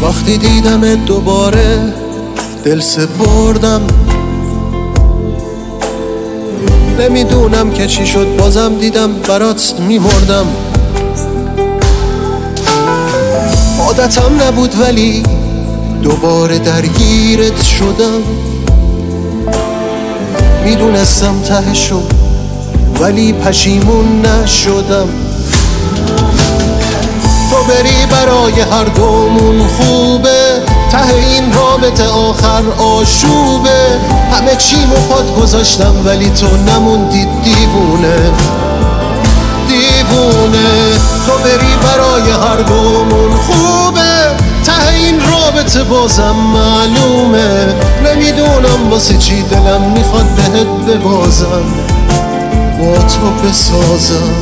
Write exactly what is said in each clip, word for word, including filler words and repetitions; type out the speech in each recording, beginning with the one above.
وقتی دیدم دوباره دل سپردم، نمیدونم که چی شد بازم دیدم برات میمردم. عادتم نبود ولی دوباره درگیرت شدم. میدونستم تهشو ولی پشیمون نشدم. تو بری برای هر دومون خوبه، ته این رابطه آخر آشوبه. همه چیمو پات گذاشتم ولی تو نموندی دیوونه دیوونه. تو بری برای هر دومون خوبه، ته این رابطه بازم معلومه. نمیدونم واسه چی دلم میخواد بهت ببازم، با تو بسازم.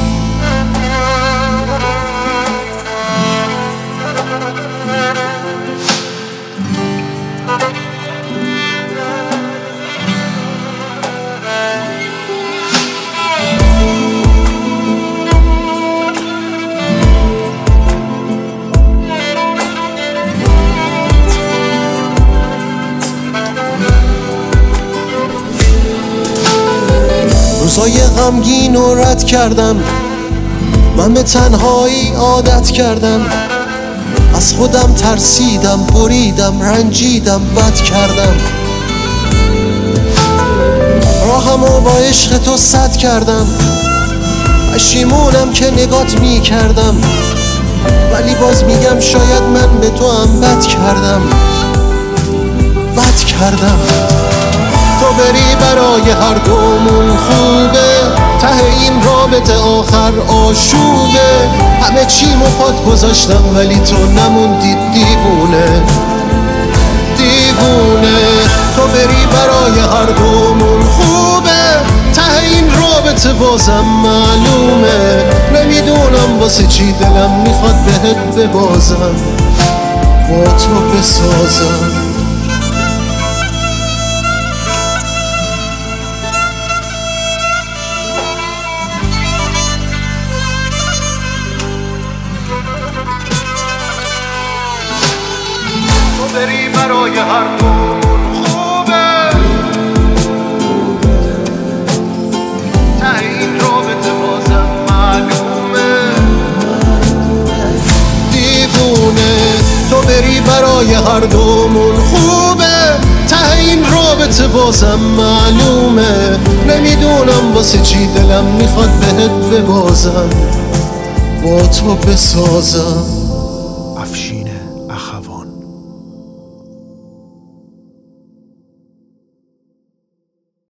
روزای غمگین رو رد کردم، من به تنهایی عادت کردم. از خودم ترسیدم، بریدم، رنجیدم، بد کردم. راهمو با عشق تو سد کردم. پشیمونم که نگات می کردم، ولی باز میگم شاید من به تو هم بد کردم بد کردم. تو بری برای هر دومون خوبه، ته این رابطه آخر آشوبه. همه چیمو پات گذاشتم ولی تو نموندی دیوونه دیوونه. تو بری برای هر دومون خوبه، ته این رابطه بازم معلومه. نمیدونم واسه چی دلم میخواد بهت ببازم، با تو بسازم. بری برای هر دومون خوبه، ته این رابطه بازم معلومه دیوونه. تو بری برای هر دومون خوبه، ته این رابطه بازم معلومه. نمیدونم واسه چی دلم میخواد بهت ببازم، با تو بسازم.